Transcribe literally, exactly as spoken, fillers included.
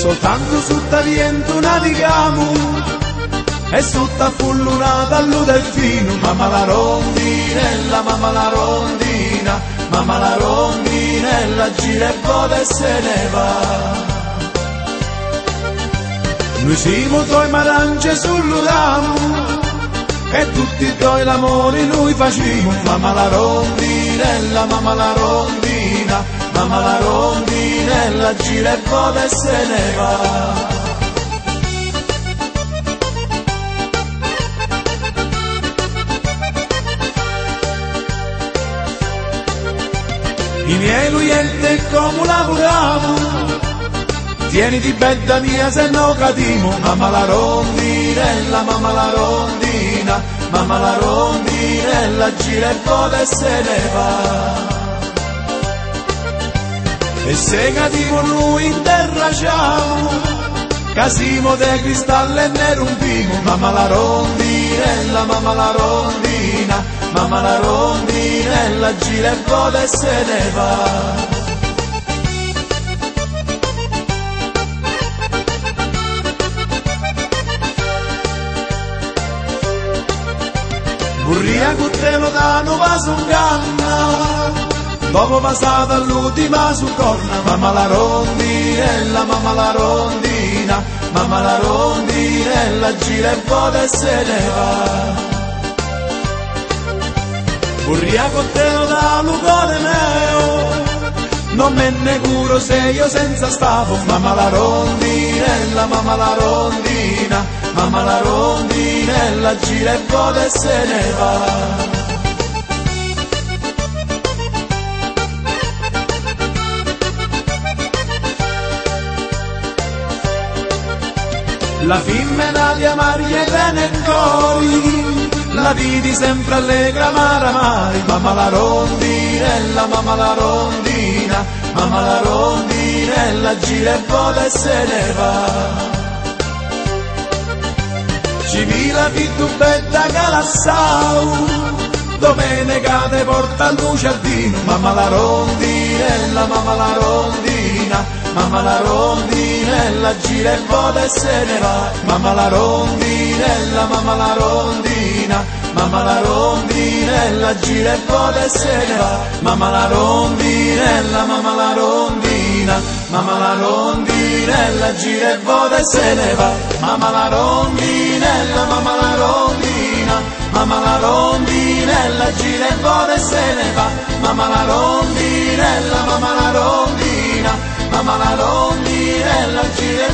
soltanto sotto viento navigamo e sotto a full luna dallo delfino. Mamma la rondinella, mamma la rondina, mamma la rondinella gira e vola e se ne va. Noi siamo due marance sul ramo e tutti e due l'amore noi facciamo. Mamma la rondinella, mamma la rondina, mamma la rondinella gira e vola e se ne va. I miei luiente come lavoriamo, tieniti bella mia se no cadimo. Mamma la rondinella, mamma la rondina, mamma la rondinella gira e vola e se ne va. E se cadimo noi in terra ciao, casimo de cristallo e ne rompimo. Mamma la rondinella, mamma la rondina, mamma la rondinella gira e vola e se ne va. Burria cutello da nuova su canna, dopo passata all'ultima su corna. Mamma la rondinella, mamma la rondina, mamma la rondinella gira e vola e se ne va. Burria cutello da lugone meo, non me ne curo se io senza stavo. Mamma la rondinella, mamma la rondina, mamma la rondinella gira e vola e se ne va. La femmina di Maria e nel cori, la vidi sempre allegra mare mare. Mamma la rondinella, mamma la rondina, mamma la rondinella gira e vola e se ne va. Ci vi la più bella calassau, domenica te porta al giardino. Mamma la rondinella, mamma la rondina, mamma la rondinella gira e vola e se ne va. Mamma la rondinella, mamma la rondina, mamma la rondinella gira e vola e se ne va. Mamma la rondinella, mamma la rondina, mamma la rondinella gira e vola e se ne va. Mamma la rondinella, mamma la rondina, mamma la rondinella gira e vola e se ne va. Mamma la rondinella, mamma la rondina, mamma la rondinella gira